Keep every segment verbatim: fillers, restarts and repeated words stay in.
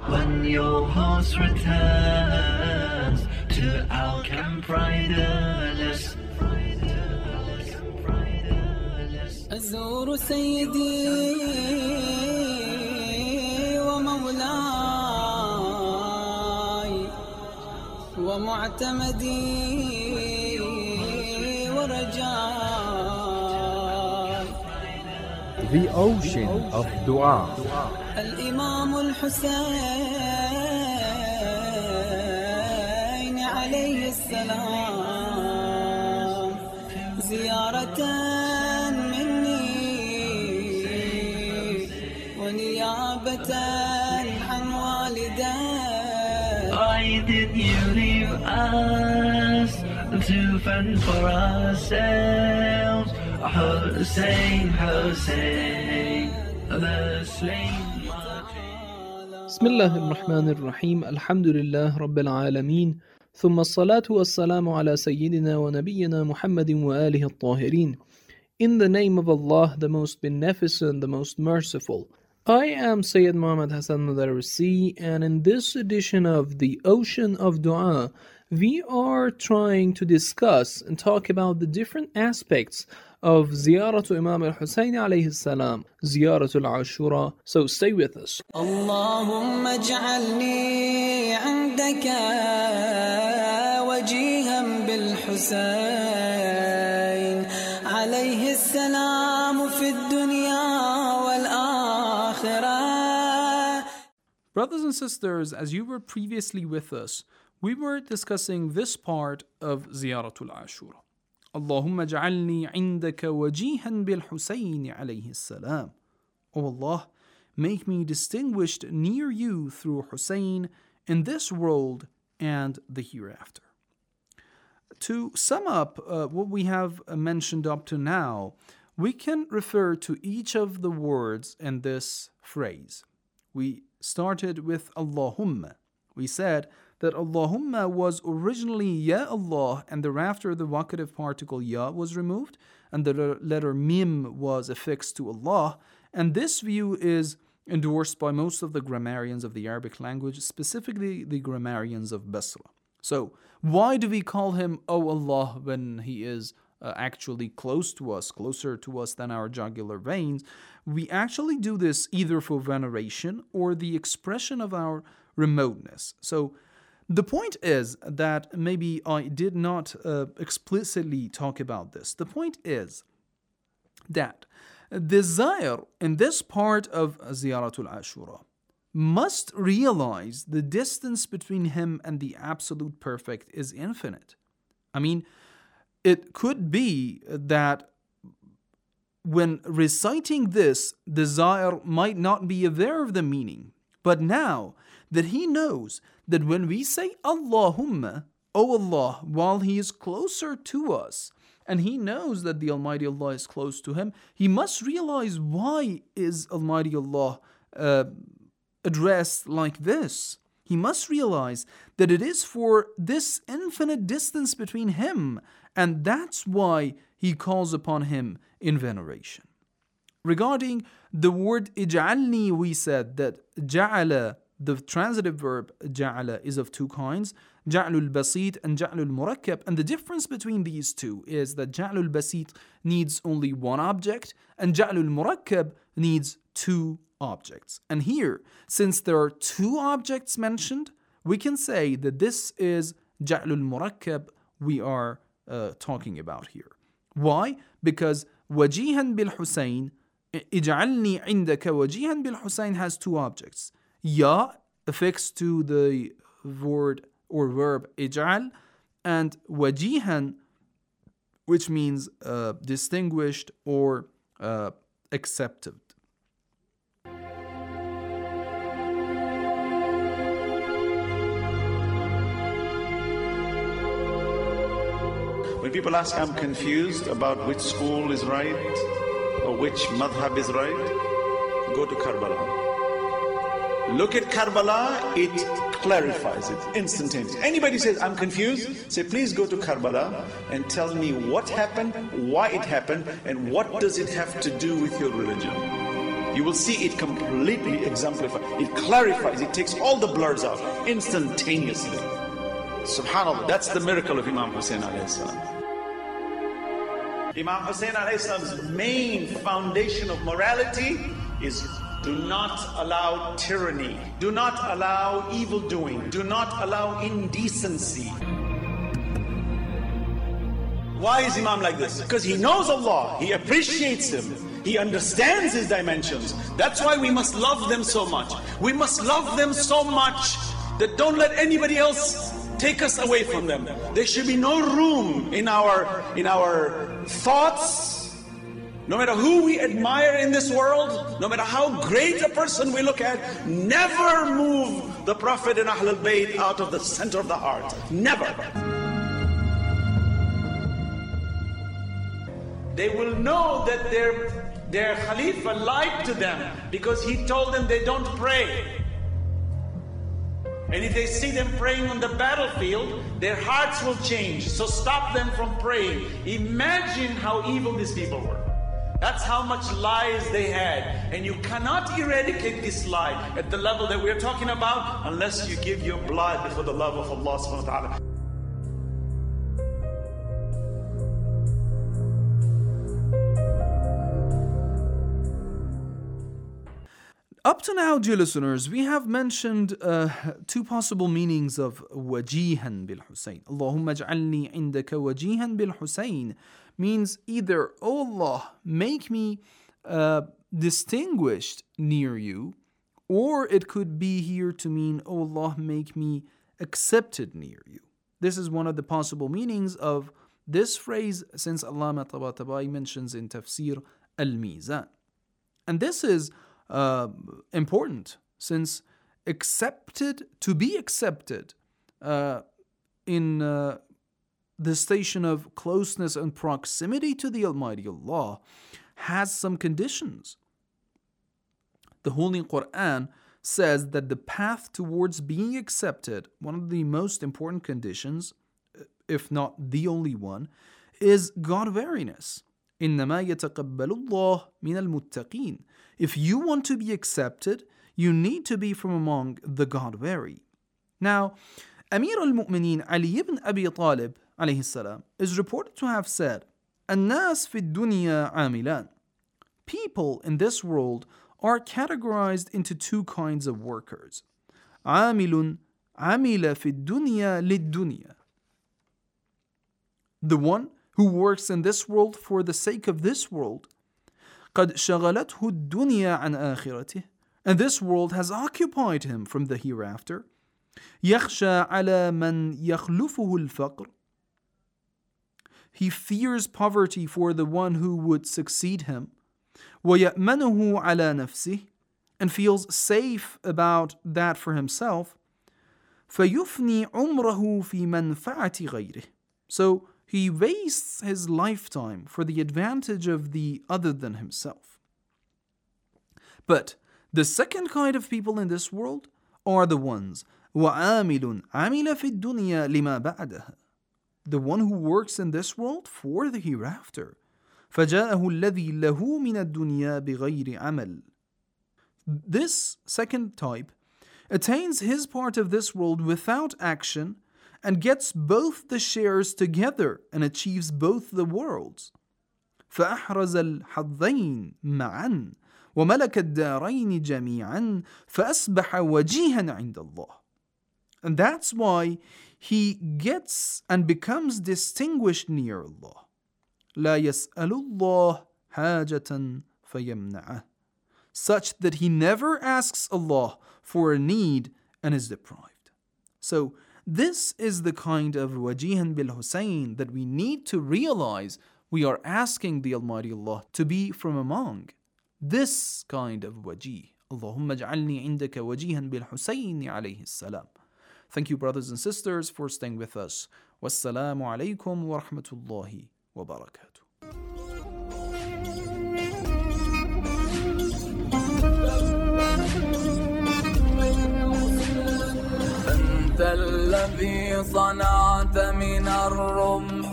when your horse returns to our camp riderless. أزور سيدي ومولاي ومعتمدي ورجاي. The ocean of dua. الإمام الحسين عليه السلام زيارة ونيابة عن والدي. Why did you leave us to fend for ourselves? Hussein, Hussein, the slain. بسم الله الرحمن الرحيم. الحمد لله رب العالمين، ثم الصلاة والسلام على سيدنا ونبينا محمد وآله الطاهرين. In the name of Allah, the most beneficent, the most merciful. I am Sayyid Muhammad Hassan Mudarrisi, and in this edition of the Ocean of Dua, we are trying to discuss and talk about the different aspects of Ziyaratu Imam al-Husayn alayhi salam, Ziyaratul Ashura. So stay with us. Allahumma ij'alni 'indaka wajihan bil Husayn alayhi salam fi ad-dunya wal akhirah. Brothers and sisters, as you were previously with us, we were discussing this part of Ziyaratul Ashura. Allahumma ja'alni 'indaka wajihan bil Husayn alayhi salam. O Allah, make me distinguished near you through Hussein in this world and the hereafter. To sum up uh, what we have mentioned up to now, we can refer to each of the words in this phrase. We started with Allahumma. We said that Allahumma was originally Ya Allah, and thereafter the vocative particle Ya was removed and the letter Mim was affixed to Allah, and this view is endorsed by most of the grammarians of the Arabic language, specifically the grammarians of Basra. So why do we call him O Allah when he is uh, actually close to us, closer to us than our jugular veins? We actually do this either for veneration or the expression of our remoteness. So the point is that maybe I did not uh, explicitly talk about this. The point is that the Zair in this part of Ziyaratul Ashura must realize the distance between him and the Absolute Perfect is infinite. I mean, it could be that when reciting this, the Zair might not be aware of the meaning, but now that he knows that when we say Allahumma, O Allah, while he is closer to us, and he knows that the Almighty Allah is close to him, he must realize why is Almighty Allah uh, addressed like this. He must realize that it is for this infinite distance between him, and that's why he calls upon him in veneration. Regarding the word ij'alni, we said that ja'ala, the transitive verb ja'ala, is of two kinds, ja'lul basit and ja'lul murakkab, and the difference between these two is that ja'lul basit needs only one object and ja'lul murakkab needs two objects. And here, since there are two objects mentioned, we can say that this is ja'lul murakkab we are uh, talking about here. Why? Because wajihan bil Husayn, ij'alni indaka wajihan bil Husayn has two objects. Ya affixed to the word or verb ij'al, and wajihan, which means uh, distinguished or uh, accepted. When people ask, I'm confused about which school is right or which madhab is right, go to Karbala. Look at Karbala, it clarifies it instantaneously. Anybody says, I'm confused, say, please go to Karbala and tell me what happened, why it happened, and what does it have to do with your religion. you will see it completely exemplified. It clarifies, it takes all the blurs out instantaneously. Subhanallah, that's the miracle of Imam Hussein alayhi salam. Imam Hussein alayhi salam's main foundation of morality is do not allow tyranny, do not allow evil doing, do not allow indecency. Why is Imam like this? Because he knows Allah, he appreciates Him, he understands His dimensions. That's why we must love them so much. We must love them so much that don't let anybody else take us away from them. There should be no room in our, in our thoughts. No matter who we admire in this world, no matter how great a person we look at, never move the Prophet and Ahlul Bayt out of the center of the heart. Never. They will know that their, their Khalifa lied to them because he told them they don't pray. And if they see them praying on the battlefield, their hearts will change. So stop them from praying. Imagine how evil these people were. That's how much lies they had. And you cannot eradicate this lie at the level that we're talking about unless you give your blood for the love of Allah subhanahu wa ta'ala. Up to now, dear listeners, we have mentioned uh, two possible meanings of wajihan bil Husayn. Allahumma ja'alni indaka wajihan bil Husayn means either, oh Allah, make me uh, distinguished near you, or it could be here to mean, oh Allah, make me accepted near you. This is one of the possible meanings of this phrase, since Allama Tabatabai mentions in Tafsir Al-Mizan. And this is uh, important, since accepted, to be accepted uh, in uh, the station of closeness and proximity to the Almighty Allah has some conditions. The Holy Quran says that the path towards being accepted, one of the most important conditions, if not the only one, is God-wariness. إِنَّمَا يَتَقَبَّلُ اللَّهُ مِنَ الْمُتَّقِينَ. If you want to be accepted, you need to be from among the God-wary. Now, Amir al-Mu'mineen Ali ibn Abi Talib alayhi salam is reported to have said, الناس في الدنيا عاملان. People in this world are categorized into two kinds of workers. عامل عمل في الدنيا للدنيا. The one who works in this world for the sake of this world. قد شغلته الدنيا عن آخرته. And this world has occupied him from the hereafter. يخشى على من يخلفه الفقر. He fears poverty for the one who would succeed him. وَيَأْمَنُهُ عَلَى نَفْسِهِ. And feels safe about that for himself. فَيُفْنِي عُمْرَهُ فِي مَنْفَعَةِ غَيْرِهِ. So he wastes his lifetime for the advantage of the other than himself. But the second kind of people in this world are the ones وَعَامِلٌ عَمِلَ فِي الدُّنْيَا لِمَا بَعْدَهَا. The one who works in this world for the hereafter. فَجَاءَهُ الَّذِي لَهُ مِنَ الدُّنْيَا بِغَيْرِ عَمَلٍ. This second type attains his part of this world without action and gets both the shares together and achieves both the worlds. فَأَحْرَزَ الْحَظَّيْنِ مَعًا وَمَلَكَ الدَّارَيْنِ جَمِيعًا فَأَصْبَحَ وَجِيهًا عِنْدَ اللَّهِ. And that's why he gets and becomes distinguished near Allah. لا يسأل الله حاجة فيمنعه. Such that he never asks Allah for a need and is deprived. So this is the kind of wajihan bil Husayn that we need to realize we are asking the Almighty Allah to be from among. This kind of wajih. Allahumma ja'alni indaka wajihan bil Husayn alayhi salam. Thank you, brothers and sisters, for staying with us. Wassalamu alaikum wa rahmatullahi wa barakatuh. أنت الذي صنعت من الرمح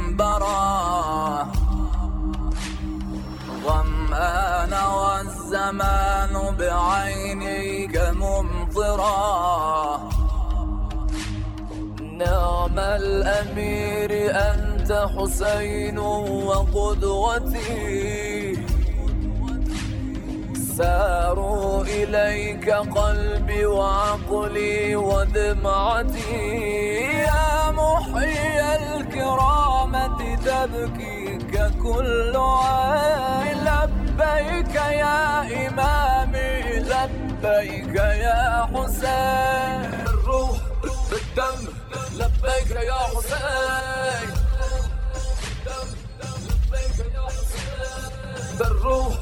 منبرا ظمآن والزمان الزمان بعينيك ممطرا. نعم الأمير أنت حسين وقدوتي، ساروا إليك قلبي وعقلي ودمعتي. يا محيي الكرامة تبكيك كل عين، لبيك يا إمامي لبيك يا حسين. بالروح بالدم لبيك يا حسين، لبيك يا حسين. بالروح